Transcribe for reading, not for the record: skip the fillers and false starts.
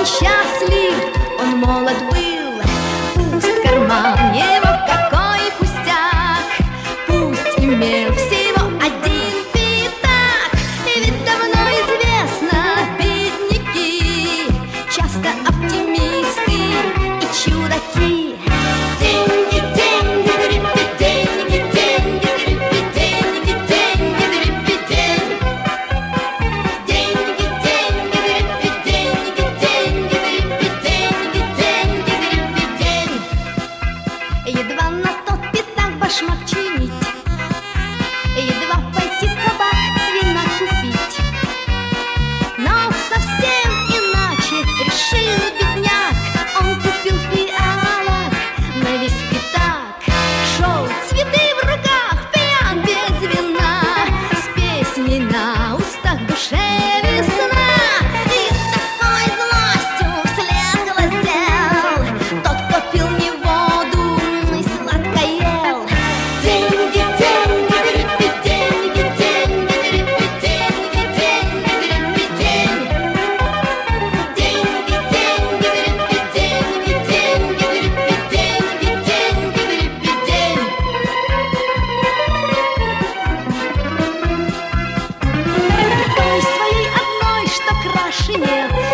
несчастлив, он молод был. Пусть карман его какой пустяк, пусть имел всего один пятак. И ведь давно известно, бедняки часто оптимисты и чудаки. Деньги, деньги, дрипи, деньги, деньги, дрипи, деньги, деньги, дрипи, деньги. Деньги, деньги, дрипи, деньги, деньги, дрипи, деньги, деньги, дрипи, деньги. Едва на тот пятак башмак чинить, едва пойти в кабак вина купить. Но совсем иначе решил бедняк, он купил фиалок на весь пятак. Шел, цветы в руках, пьян без вина, с песней на устах, в душе весна. И с тоской злостью вслед глазел тот, кто пил не воду и сладко ел. Деньги, деньги, дрипи, деньги, деньги, дрипи, деньги, деньги, дрипи, деньги. Деньги, деньги, дрипи, деньги, деньги, дрипи, деньги, деньги, дрипи, деньги. Той своей одной, что краше нет,